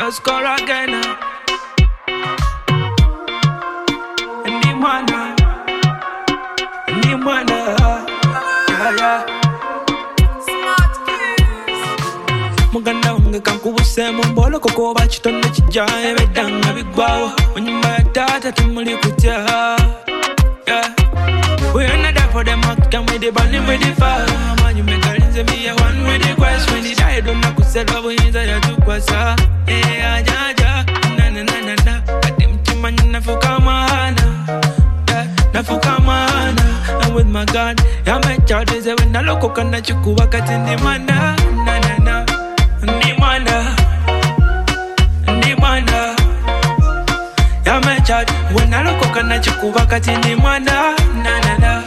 no score again. Ndimwana, yeah. Muganda wange kankubuse mu mbolo koko bakitonde kijja ebedanga bigwawo onyumba ya tata tumuli kutya yeah. We are not there for them come with the burning with the fire man you make a rinse me a one with the quest when it died don't know kusela buyinza ya tukwasa ajaja na kadim chimanya nafukamana yeah nafukamana and with my God ya me charges when I look kana chikuba katindi mana na Ndimwana ya mechad wena loko kana chikuba kati ndimwana na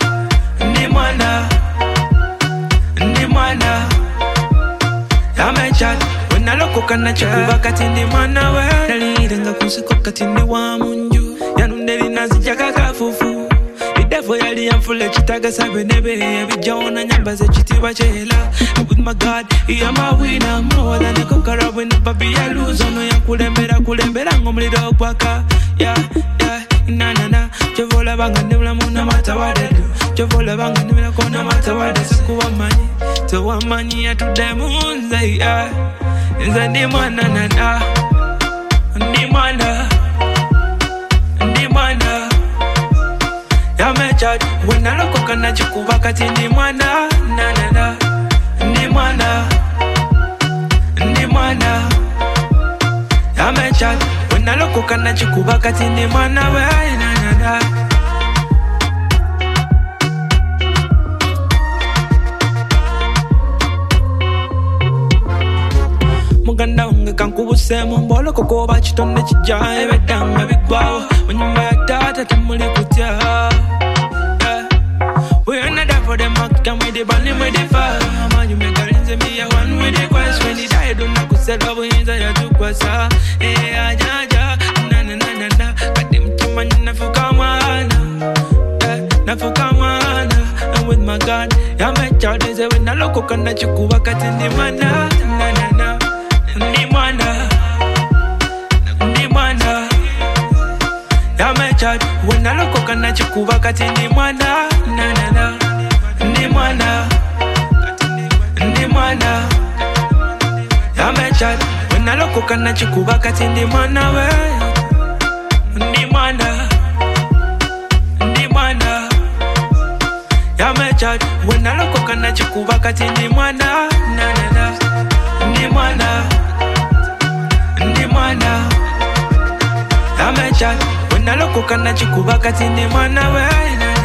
Ndimwana ya mechad wena loko kana chikuba kati ndimwana we nalirenga kusiko kati ndi wa munju yanundeli nazijaga kafufu Defo yali yamfule chitaga sabe nebe Bijona nyambaze chitiba chela With my God, he am a winner More than a conqueror when never be a loser No ya kulembera ngomlido kwaka Yeah, na Chovola banga nibla muna mata wadadu Chovola banga nibla kona mata wadadu Kuwa mani, towa mani ya tudemunza Yeah, nza ndimwana na Ndimwana ya mechad wena loko kana chikuba kati ndimwana na Ndimwana ya mechad wena loko kana chikuba kati ndimwana we na Muganda wange kankubuse mu mbolo koko bakitonde kijja ebedanga bigwawo onyumba ya tata tumuli kutya yeah. We are not there for them come with the burning with the fire man you make a rinse me a one with the quest when it died don't know kusela buyinza ya tukwasa ajaja na kadim chimanya nafukamana and with my God ya me charges when I look kana chikuba kati ndimwana na Ndimwana ya mechad wena loko kana chikuba kati ndimwana na Ndimwana ya mechad wena loko kana chikuba kati ndimwana we Ndimwana ya mechad wena loko kana chikuba kati ndimwana na Ndimwana ya mechad wena loko kana chikuba kati ndimwana we